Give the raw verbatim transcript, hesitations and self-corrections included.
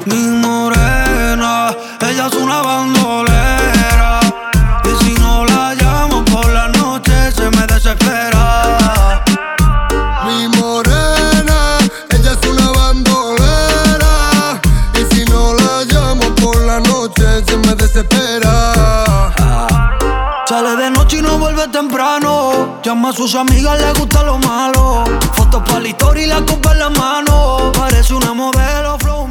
Mi morena, ella es una bandolera. Y si no la llamo por la noche se me desespera. Mi morena, ella es una bandolera. Y si no la llamo por la noche se me desespera. Sale de noche y no vuelve temprano. Llama a sus amigas, le gusta lo malo. Fotos para la historia y la copa en la mano. Parece una modelo flow.